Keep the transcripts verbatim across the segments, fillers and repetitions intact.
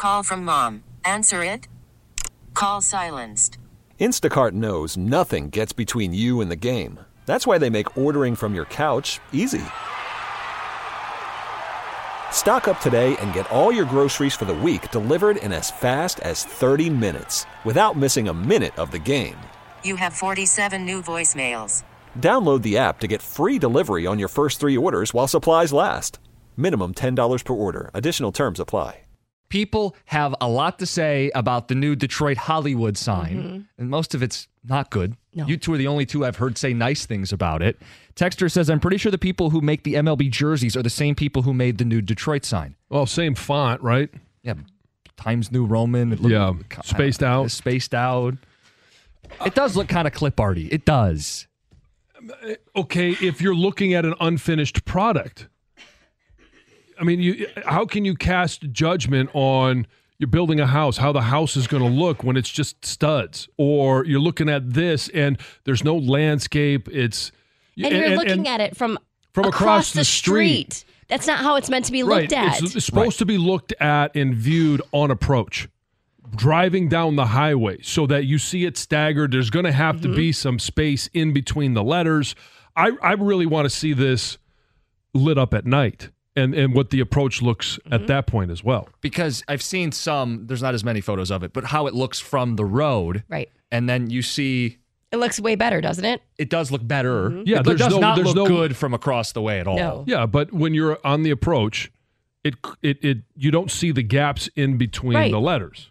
Call from mom. Answer it. Call silenced. Instacart knows nothing gets between you and the game. That's why they make ordering from your couch easy. Stock up today and get all your groceries for the week delivered in as fast as thirty minutes without missing a minute of the game. You have forty-seven new voicemails. Download the app to get free delivery on your first three orders while supplies last. Minimum ten dollars per order. Additional terms apply. People have a lot to say about the new Detroit Hollywood sign, mm-hmm. and most of it's not good. No. You two are the only two I've heard say nice things about it. Texter says, I'm pretty sure the people who make the M L B jerseys are the same people who made the new Detroit sign. Well, same font, right? Yeah, Times New Roman. It looked, yeah, spaced out. Spaced out. It does look kind of clip arty. It does. Okay, if you're looking at an unfinished product. I mean, you, how can you cast judgment on you're building a house, how the house is going to look when it's just studs? Or you're looking at this and there's no landscape. It's And, and you're and, looking and at it from, from across, across the, the street. street. That's not how it's meant to be right. looked at. It's, it's supposed right. to be looked at and viewed on approach. Driving down the highway so that you see it staggered. There's going to have mm-hmm. to be some space in between the letters. I, I really want to see this lit up at night. And and what the approach looks mm-hmm. at that point as well. Because I've seen some, there's not as many photos of it, but how it looks from the road. Right. And then you see... It looks way better, doesn't it? It does look better. Mm-hmm. Yeah, it there's does no, not there's look no, good from across the way at all. No. Yeah, but when you're on the approach, it it, it you don't see the gaps in between right. the letters.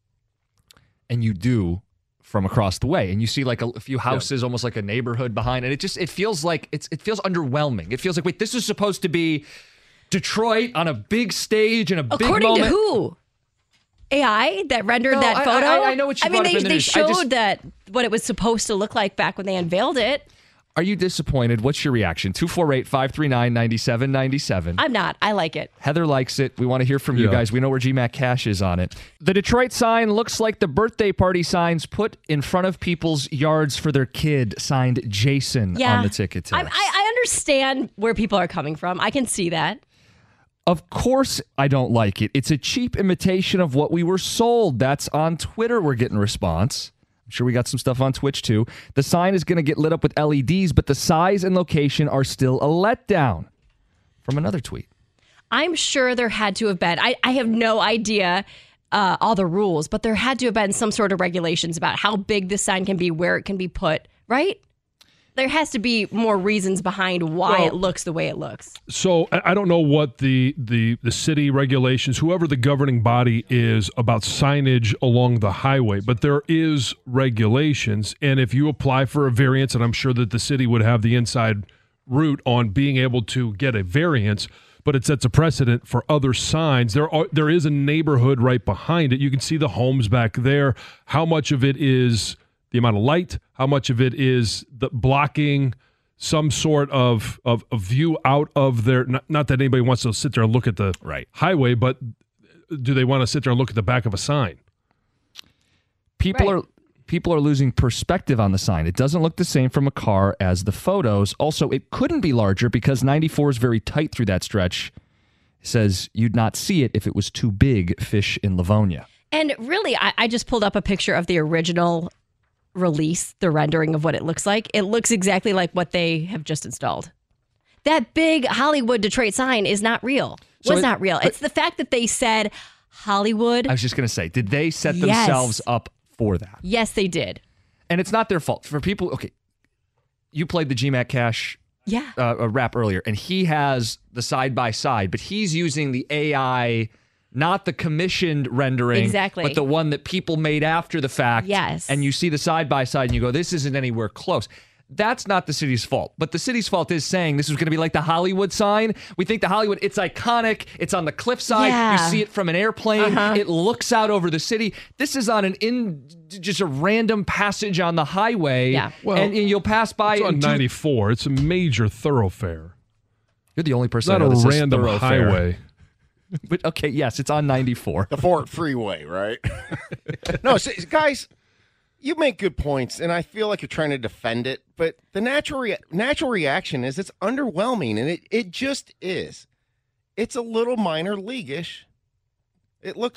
And you do from across the way. And you see like a, a few houses, yeah. almost like a neighborhood behind. And it just, it feels like, it's it feels underwhelming. It feels like, wait, this is supposed to be... Detroit on a big stage in a According big moment. To who? A I that rendered no, that I, photo? I, I know what you I mean, brought they, up in the they news. showed just, that what it was supposed to look like back when they unveiled it. Are you disappointed? What's your reaction? two four eight, five three nine, nine seven nine seven. I'm not. I like it. Heather likes it. We want to hear from you yeah. guys. We know where G Mac Cash is on it. The Detroit sign looks like the birthday party signs put in front of people's yards for their kid, signed Jason yeah. on the ticket I, test. I, I understand where people are coming from. I can see that. Of course I don't like it. It's a cheap imitation of what we were sold. That's on Twitter. We're getting response. I'm sure we got some stuff on Twitch too. The sign is going to get lit up with L E Ds, but the size and location are still a letdown. From another tweet. I'm sure there had to have been. I, I have no idea uh, all the rules, but there had to have been some sort of regulations about how big this sign can be, where it can be put, right? There has to be more reasons behind why well, it looks the way it looks. So I don't know what the, the, the city regulations, whoever the governing body is about signage along the highway, but there is regulations. And if you apply for a variance, and I'm sure that the city would have the inside route on being able to get a variance, but it sets a precedent for other signs. There are there is a neighborhood right behind it. You can see the homes back there. How much of it is the amount of light, how much of it is the blocking some sort of, of, of view out of their, not, not that anybody wants to sit there and look at the right. highway, but do they want to sit there and look at the back of a sign? People right. are people are losing perspective on the sign. It doesn't look the same from a car as the photos. Also, it couldn't be larger because ninety-four is very tight through that stretch. It says you'd not see it if it was too big, fish in Livonia. And really, I, I just pulled up a picture of the original release, the rendering of what it looks like. It looks exactly like what they have just installed. That big Hollywood Detroit sign is not real. So was it, not real. It's the fact that they said Hollywood. I was just going to say, did they set yes. themselves up for that? Yes, they did. And it's not their fault. For people, okay, you played the G Mac Cash yeah. uh, rap earlier, and he has the side-by-side, but he's using the A I... Not the commissioned rendering, exactly. but the one that people made after the fact. Yes. And you see the side-by-side and you go, this isn't anywhere close. That's not the city's fault. But the city's fault is saying this is going to be like the Hollywood sign. We think the Hollywood, it's iconic. It's on the cliffside. Yeah. You see it from an airplane. Uh-huh. It looks out over the city. This is on an in just a random passage on the highway. Yeah. Well, and, and you'll pass by it's it. on ninety-four. It's a major thoroughfare. You're the only person It's I not know a that says random thoroughfare. highway. But okay, yes, it's on ninety-four. The Fort Freeway, right? No, so, guys, you make good points, and I feel like you're trying to defend it, but the natural rea- natural reaction is it's underwhelming, and it, it just is. It's a little minor leaguish. It looks like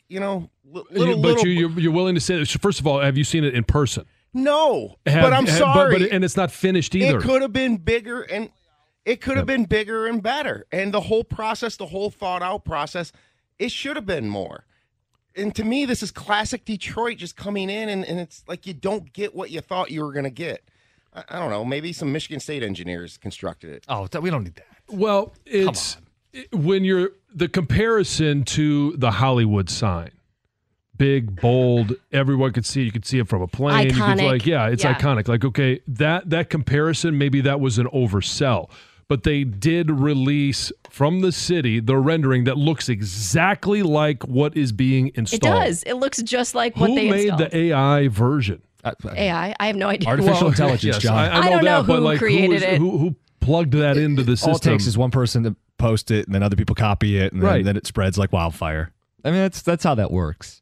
you know, li- little, but little. you, you're, you're willing to say, first of all, have you seen it in person? No, Have- but I'm have- sorry. But, but, and it's not finished either. It could have been bigger, and it could have been bigger and better. And the whole process, the whole thought out process, it should have been more. And to me, this is classic Detroit just coming in, and, and it's like you don't get what you thought you were going to get. I, I don't know. Maybe some Michigan State engineers constructed it. Oh, th- we don't need that. Well, it's it- when you're the comparison to the Hollywood sign. Big, bold, everyone could see it. You could see it from a plane. You could, Iconic. like, yeah, it's Yeah. iconic. Like, okay, that that comparison, maybe that was an oversell. But they did release from the city the rendering that looks exactly like what is being It installed. does. It looks just like what Who they made installed. the A I version? Uh, A I? I have no idea. Artificial Well, intelligence, yes, John. I, I know I don't that, know but who like created who, it. who who plugged that into the system? All it takes is one person to post it, and then other people copy it, and then, Right. then it spreads like wildfire. I mean, that's that's how that works.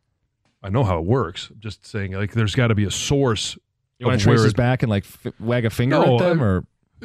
I know how it works. I'm just saying, like, there's got to be a source. You want of to trace where his it- back and like f- wag a finger No, at them, I- or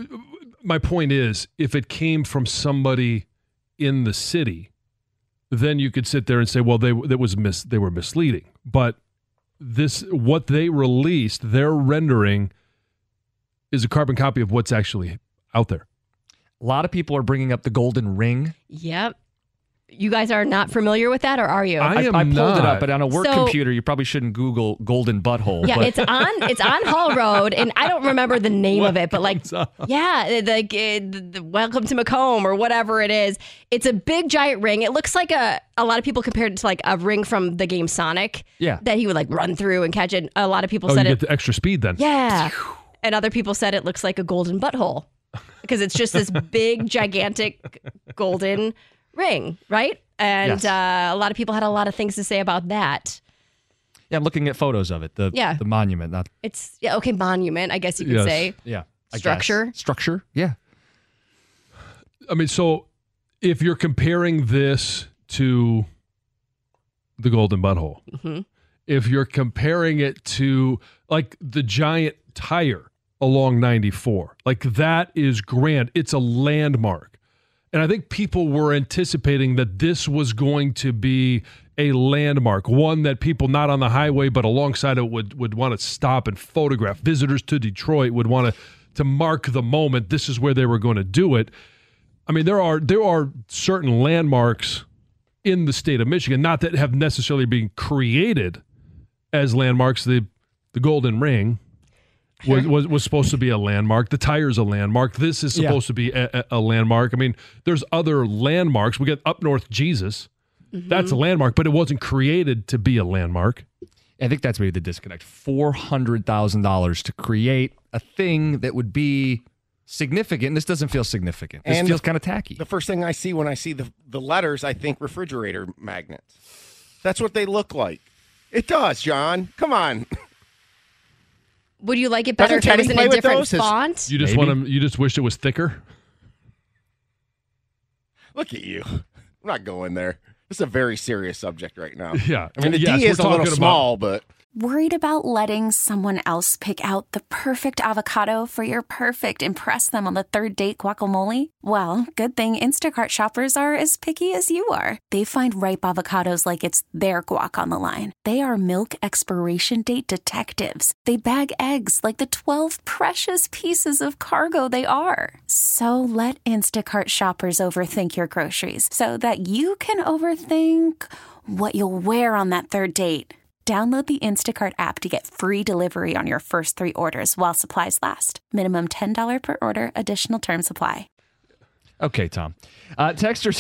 My point is, if it came from somebody in the city, then you could sit there and say, well, they that was mis they were misleading. But this, what they released, their rendering, is a carbon copy of what's actually out there. a lot of people are bringing up the golden ring. Yep. You guys are not familiar with that, or are you? I am I pulled it not. up, but on a work So- computer, you probably shouldn't Google golden butthole. Yeah, but it's on it's on Hall Road, and I don't remember the name of it, but like, yeah, like uh, the, the Welcome to Macomb or whatever it is. It's a big giant ring. It looks like a a lot of people compared it to like a ring from the game Sonic. Yeah. that he would like run through and catch it. A lot of people Oh, you said get it. the extra speed then. Yeah, and other people said it looks like a golden butthole because it's just this big gigantic golden ring, right? And Yes. uh, a lot of people had a lot of things to say about that. yeah, I'm looking at photos of it. The Yeah. the monument, not It's yeah, okay, monument, I guess you could Yes. say. yeah I guess. Structure? Structure, yeah. I mean, so if you're comparing this to the Golden Butthole, Mm-hmm. if you're comparing it to like the giant tire along ninety-four, like that is grand. It's a landmark. And I think people were anticipating that this was going to be a landmark, one that people not on the highway but alongside it would, would want to stop and photograph. Visitors to Detroit would want to to mark the moment. This is where they were going to do it. I mean, there are there are certain landmarks in the state of Michigan, not that have necessarily been created as landmarks. The the Golden Ring was, was was supposed to be a landmark. The tire's a landmark. This is Yeah. supposed to be a, a, a landmark. I mean, there's other landmarks. We got Up North Jesus. That's a landmark, but it wasn't created to be a landmark. I think that's maybe the disconnect. four hundred thousand dollars to create a thing that would be significant. This doesn't feel significant. This And feels the- kind of tacky. The first thing I see when I see the the letters, I think refrigerator magnets. That's what they look like. It does, John. Come on. Would you like it better if Doesn't it was Teddy in play a with different those? His- font? You just Maybe. want to. You just wished it was thicker. Look at you. I'm not going there. This is a very serious subject right now. Yeah, I mean, the Yes, D we're is a little talking about- small, but Worried about letting someone else pick out the perfect avocado for your perfect impress them on the third date guacamole? Well, good thing Instacart shoppers are as picky as you are. They find ripe avocados like it's their guac on the line. They are milk expiration date detectives. They bag eggs like the twelve precious pieces of cargo they are. So let Instacart shoppers overthink your groceries so that you can overthink what you'll wear on that third date. Download the Instacart app to get free delivery on your first three orders while supplies last. Minimum ten dollars per order. Additional terms apply. Okay, Tom. Uh, Texter,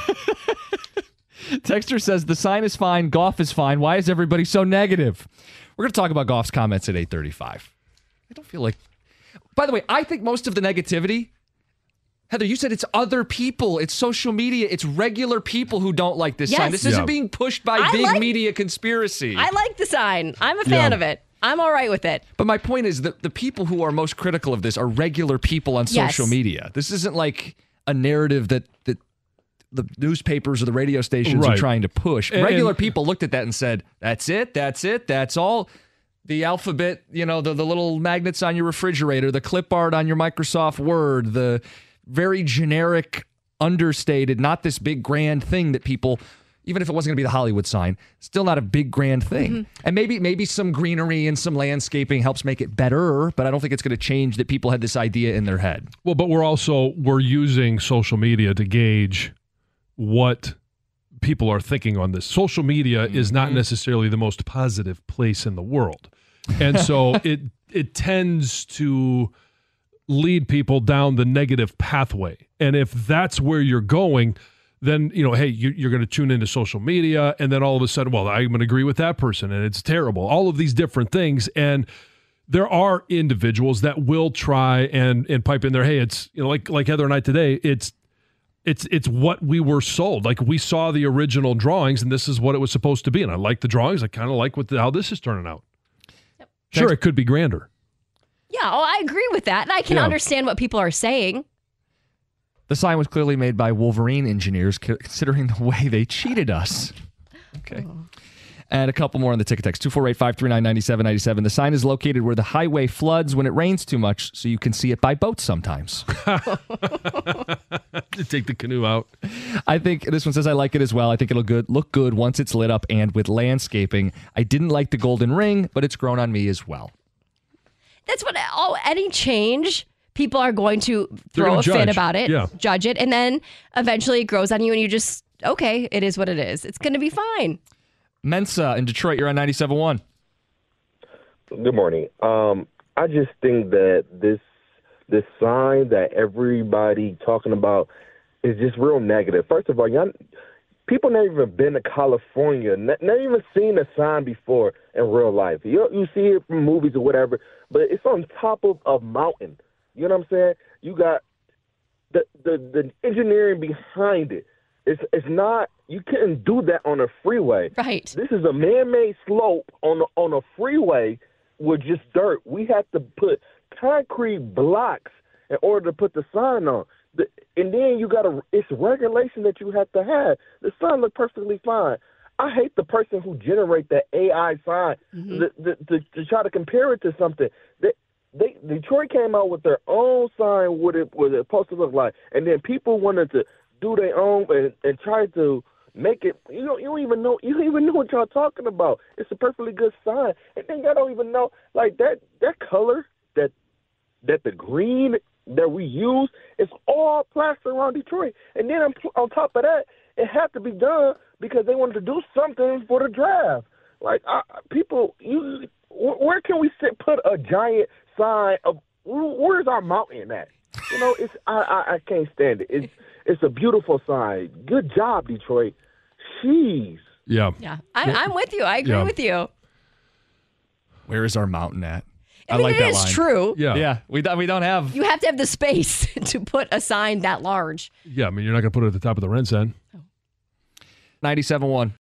Texter says the sign is fine, Goff is fine. Why is everybody so negative? We're going to talk about Goff's comments at eight thirty-five. I don't feel like... By the way, I think most of the negativity... Heather, you said it's other people. It's social media. It's regular people who don't like this Yes. sign. This isn't Yeah. being pushed by I big like- media conspiracy. I like the sign. I'm a fan Yeah. of it. I'm all right with it. But my point is that the people who are most critical of this are regular people on Yes. social media. This isn't like a narrative that that the newspapers or the radio stations are Right. trying to push. And- Regular people looked at that and said, "That's it. That's it. That's all." The alphabet, you know, the, the little magnets on your refrigerator, the clip art on your Microsoft Word, the very generic, understated, not this big grand thing that people even if it wasn't going to be the Hollywood sign, still not a big grand thing. Mm-hmm. And maybe maybe some greenery and some landscaping helps make it better, but I don't think it's going to change that people had this idea in their head. Well, but we're also, we're using social media to gauge what people are thinking on this. Social media mm-hmm. is not necessarily the most positive place in the world. And so it it tends to lead people down the negative pathway. And if that's where you're going, then, you know, hey, you, you're going to tune into social media, and then all of a sudden, well, I'm going to agree with that person, and it's terrible. All of these different things. And there are individuals that will try and and pipe in there, hey, it's, you know, like like Heather and I today, it's it's it's what we were sold. Like, we saw the original drawings, and this is what it was supposed to be. And I like the drawings. I kind of like what the, how this is turning out. Yep. Sure, Thanks. It could be grander. Yeah, oh, I agree with that. And I can yeah. understand what people are saying. The sign was clearly made by Wolverine engineers, considering the way they cheated us. Okay. Oh. And a couple more on the ticket text. two four eight, five three nine, nine seven nine seven. The sign is located where the highway floods when it rains too much, so you can see it by boat sometimes. Take the canoe out. I think this one says I like it as well. I think it'll good look good once it's lit up and with landscaping. I didn't like the golden ring, but it's grown on me as well. That's what, oh, any change, people are going to throw a judge. fit about it, yeah. judge it, and then eventually it grows on you and you just, okay, it is what it is. It's going to be fine. Mensa in Detroit, you're on ninety-seven point one. Good morning. Um, I just think that this this sign that everybody talking about is just real negative. First of all, y'all, people never even been to California, not, not even seen a sign before in real life. You you see it from movies or whatever, but it's on top of a mountain. You know what I'm saying? You got the the, the engineering behind it. It's it's not, you couldn't do that on a freeway. Right. This is a man-made slope on a, on a freeway with just dirt. We had to put concrete blocks in order to put the sign on. The, and then you got to, it's regulation that you have to have. The sign looked perfectly fine. I hate the person who generate that A I sign mm-hmm. the, the, the, to try to compare it to something. They, they, Detroit came out with their own sign, what it was supposed to look like, and then people wanted to do their own and, and try to make it. You know, you don't even know. You don't even know what y'all talking about. It's a perfectly good sign, and then y'all don't even know like that. That color, that that the green that we use, is all plastered around Detroit. And then on, on top of that, it had to be done because they wanted to do something for the draft. Like I, people, you, where can we sit? Put a giant sign of where's our mountain at? You know, it's I, I, I can't stand it. It's it's a beautiful sign. Good job, Detroit. Jeez. Yeah. Yeah. I, I'm with you. I agree Yeah. with you. Where is our mountain at? I, mean, like it that is line. true. Yeah. Yeah, we don't, we don't have. You have to have the space to put a sign that large. Yeah, I mean, you're not going to put it at the top of the Ren Sen. ninety-seven point one.